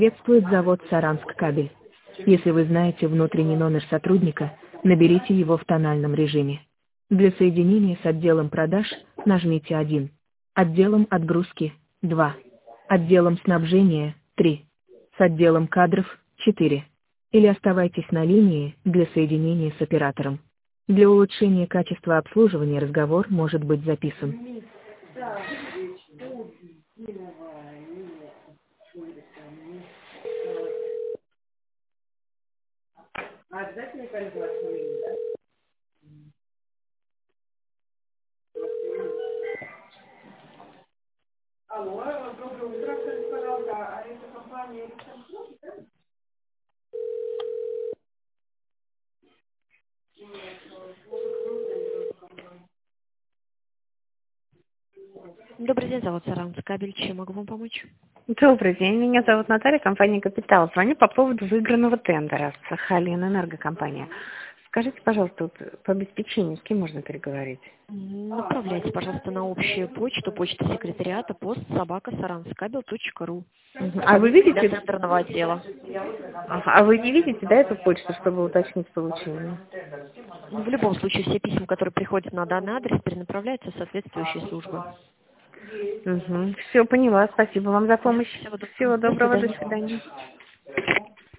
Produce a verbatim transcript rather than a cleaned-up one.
Приветствует завод Саранск кабель. Если вы знаете внутренний номер сотрудника, наберите его в тональном режиме. Для соединения с отделом продаж нажмите один. Отделом отгрузки два. Отделом снабжения три. С отделом кадров четыре. Или оставайтесь на линии для соединения с оператором. Для улучшения качества обслуживания разговор может быть записан. Обязательно пользоваться линией, да? Алло, доброе утро, скажите, пожалуйста, а это компания Александр, да? Добрый день, зовут Саранск кабель. Чем могу вам помочь? Добрый день, меня зовут Наталья, компания «Капитал». Звоню по поводу выигранного тендера Сахалин Энергокомпания. Скажите, пожалуйста, вот по обеспечению с кем можно переговорить? Направляйте, пожалуйста, на общую почту, почта секретариата, пост собака саранскабель точка ру. А вы видите? Для тендерного отдела. Ага, а вы не видите, да, эту почту, чтобы уточнить получение? В любом случае, все письма, которые приходят на данный адрес, перенаправляются в соответствующие службы. Угу. Все, поняла. Спасибо вам за помощь. Всего доброго. Всего До доброго, до свидания. свидания.